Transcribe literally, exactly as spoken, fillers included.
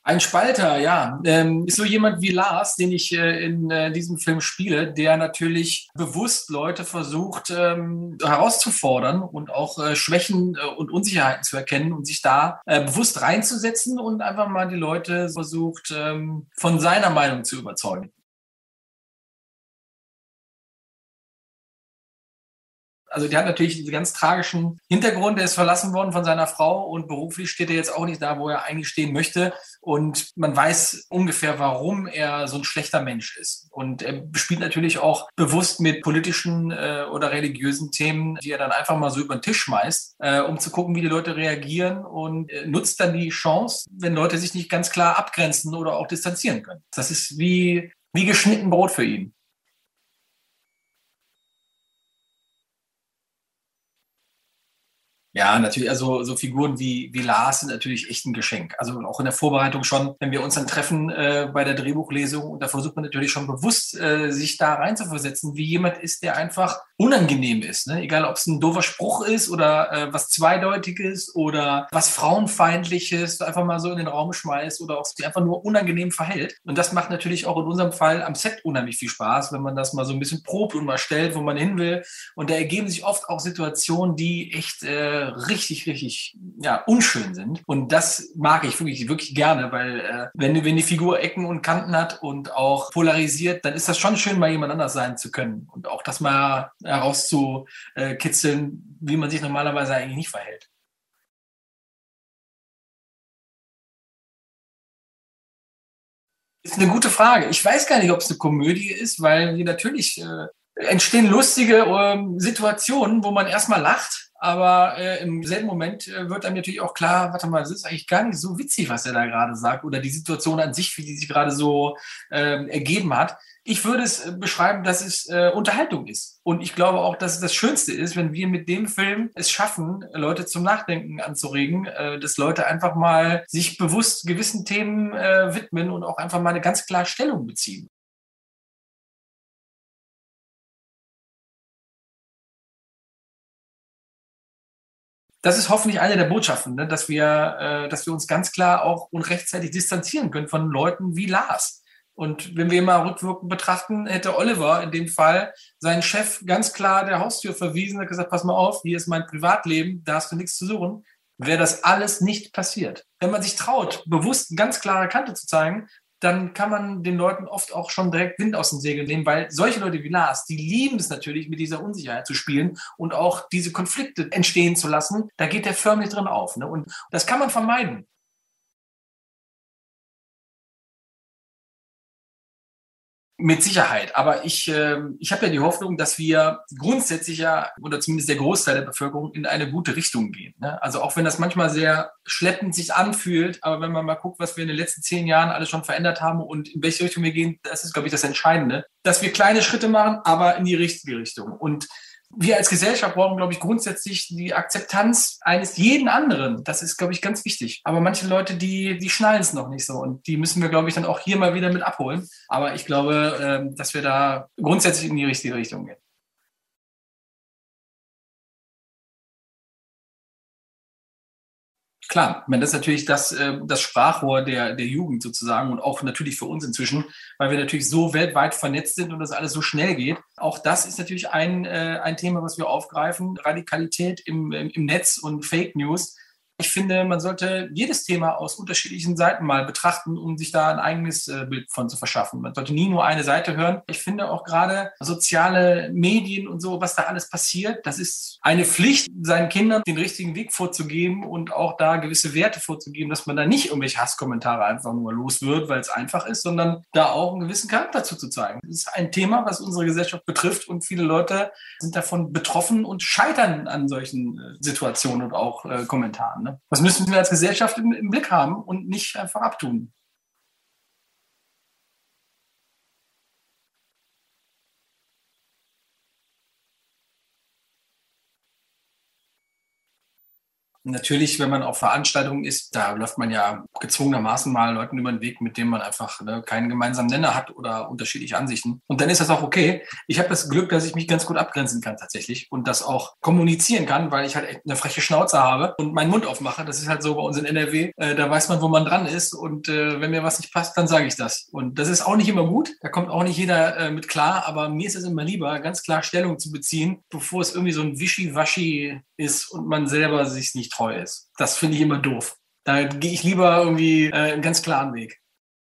Ein Spalter, ja, ähm, ist so jemand wie Lars, den ich äh, in äh, diesem Film spiele, der natürlich bewusst Leute versucht ähm, herauszufordern und auch äh, Schwächen äh, und Unsicherheiten zu erkennen und sich da äh, bewusst reinzusetzen und einfach mal die Leute versucht, ähm, von seiner Meinung zu überzeugen. Also der hat natürlich einen ganz tragischen Hintergrund. Er ist verlassen worden von seiner Frau und beruflich steht er jetzt auch nicht da, wo er eigentlich stehen möchte. Und man weiß ungefähr, warum er so ein schlechter Mensch ist. Und er spielt natürlich auch bewusst mit politischen äh, oder religiösen Themen, die er dann einfach mal so über den Tisch schmeißt, äh, um zu gucken, wie die Leute reagieren und äh, nutzt dann die Chance, wenn Leute sich nicht ganz klar abgrenzen oder auch distanzieren können. Das ist wie, wie geschnitten Brot für ihn. Ja, natürlich, also so Figuren wie, wie Lars sind natürlich echt ein Geschenk. Also auch in der Vorbereitung schon, wenn wir uns dann treffen äh, bei der Drehbuchlesung, und da versucht man natürlich schon bewusst, äh, sich da reinzuversetzen, wie jemand ist, der einfach unangenehm ist. Ne? Egal, ob es ein doofer Spruch ist oder äh, was Zweideutiges oder was Frauenfeindliches, einfach mal so in den Raum schmeißt oder auch sich einfach nur unangenehm verhält. Und das macht natürlich auch in unserem Fall am Set unheimlich viel Spaß, wenn man das mal so ein bisschen probt und mal stellt, wo man hin will. Und da ergeben sich oft auch Situationen, die echt äh, richtig, richtig ja, unschön sind. Und das mag ich wirklich, wirklich gerne, weil äh, wenn, wenn die Figur Ecken und Kanten hat und auch polarisiert, dann ist das schon schön, mal jemand anders sein zu können. Und auch das mal herauszukitzeln, wie man sich normalerweise eigentlich nicht verhält. Ist eine gute Frage. Ich weiß gar nicht, ob es eine Komödie ist, weil die natürlich äh, entstehen lustige ähm, Situationen, wo man erstmal lacht, aber äh, im selben Moment äh, wird einem natürlich auch klar, warte mal, das ist eigentlich gar nicht so witzig, was er da gerade sagt oder die Situation an sich, wie die sich gerade so ähm, ergeben hat. Ich würde es äh, beschreiben, dass es äh, Unterhaltung ist. Und ich glaube auch, dass es das Schönste ist, wenn wir mit dem Film es schaffen, Leute zum Nachdenken anzuregen, äh, dass Leute einfach mal sich bewusst gewissen Themen äh, widmen und auch einfach mal eine ganz klare Stellung beziehen. Das ist hoffentlich eine der Botschaften, ne? Dass wir, äh, dass wir uns ganz klar auch und rechtzeitig distanzieren können von Leuten wie Lars. Und wenn wir mal rückwirkend betrachten, hätte Oliver in dem Fall seinen Chef ganz klar der Haustür verwiesen, hat gesagt, pass mal auf, hier ist mein Privatleben, da hast du nichts zu suchen, wäre das alles nicht passiert. Wenn man sich traut, bewusst eine ganz klare Kante zu zeigen, dann kann man den Leuten oft auch schon direkt Wind aus den Segeln nehmen, weil solche Leute wie Lars, die lieben es natürlich, mit dieser Unsicherheit zu spielen und auch diese Konflikte entstehen zu lassen. Da geht der förmlich drin auf. Ne? Und das kann man vermeiden. Mit Sicherheit. Aber ich, äh, ich habe ja die Hoffnung, dass wir grundsätzlich ja, oder zumindest der Großteil der Bevölkerung, in eine gute Richtung gehen. Ne? Also auch wenn das manchmal sehr schleppend sich anfühlt, aber wenn man mal guckt, was wir in den letzten zehn Jahren alles schon verändert haben und in welche Richtung wir gehen, das ist, glaube ich, das Entscheidende. Dass wir kleine Schritte machen, aber in die richtige Richtung. Und wir als Gesellschaft brauchen, glaube ich, grundsätzlich die Akzeptanz eines jeden anderen. Das ist, glaube ich, ganz wichtig. Aber manche Leute, die, die schnallen es noch nicht so. Und die müssen wir, glaube ich, dann auch hier mal wieder mit abholen. Aber ich glaube, ähm, dass wir da grundsätzlich in die richtige Richtung gehen. Klar, ich meine, das ist natürlich das, äh, das Sprachrohr der, der Jugend sozusagen und auch natürlich für uns inzwischen, weil wir natürlich so weltweit vernetzt sind und das alles so schnell geht. Auch das ist natürlich ein, äh, ein Thema, was wir aufgreifen. Radikalität im, im, im Netz und Fake News. Ich finde, man sollte jedes Thema aus unterschiedlichen Seiten mal betrachten, um sich da ein eigenes äh, Bild von zu verschaffen. Man sollte nie nur eine Seite hören. Ich finde auch gerade soziale Medien und so, was da alles passiert, das ist eine Pflicht, seinen Kindern den richtigen Weg vorzugeben und auch da gewisse Werte vorzugeben, dass man da nicht irgendwelche Hasskommentare einfach nur los wird, weil es einfach ist, sondern da auch einen gewissen Charakter zuzuzeigen. Das ist ein Thema, was unsere Gesellschaft betrifft und viele Leute sind davon betroffen und scheitern an solchen äh, Situationen und auch äh, Kommentaren. Ne? Das müssen wir als Gesellschaft im, im Blick haben und nicht einfach abtun. Natürlich, wenn man auf Veranstaltungen ist, da läuft man ja gezwungenermaßen mal Leuten über den Weg, mit denen man einfach ne, keinen gemeinsamen Nenner hat oder unterschiedliche Ansichten. Und dann ist das auch okay. Ich habe das Glück, dass ich mich ganz gut abgrenzen kann tatsächlich und das auch kommunizieren kann, weil ich halt echt eine freche Schnauze habe und meinen Mund aufmache. Das ist halt so bei uns in N R W. Äh, da weiß man, wo man dran ist und äh, wenn mir was nicht passt, dann sage ich das. Und das ist auch nicht immer gut. Da kommt auch nicht jeder äh, mit klar, aber mir ist es immer lieber, ganz klar Stellung zu beziehen, bevor es irgendwie so ein Wischiwaschi ist und man selber sich nicht treu ist. Das finde ich immer doof. Da gehe ich lieber irgendwie äh, einen ganz klaren Weg.